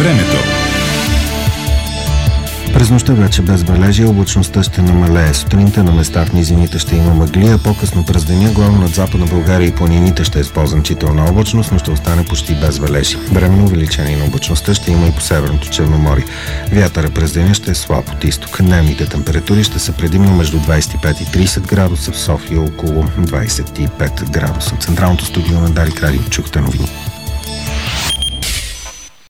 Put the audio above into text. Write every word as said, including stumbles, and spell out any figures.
Времето. През нощта вече без бележи, облачността ще намалее. Сутринта на места в низините ще има мъгли, а по-късно през деня, главно над Западна България и планините ще е с по-значителна облачност, но ще остане почти без бележи. Временно увеличение на облачността ще има и по Северното Черноморие. Вятъра през деня ще е слаб от изток. Дневните температури ще са предимно между двадесет и пет и тридесет градуса, в София около двадесет и пет градуса. Централното студио на Дарик Радио. Чухте новини.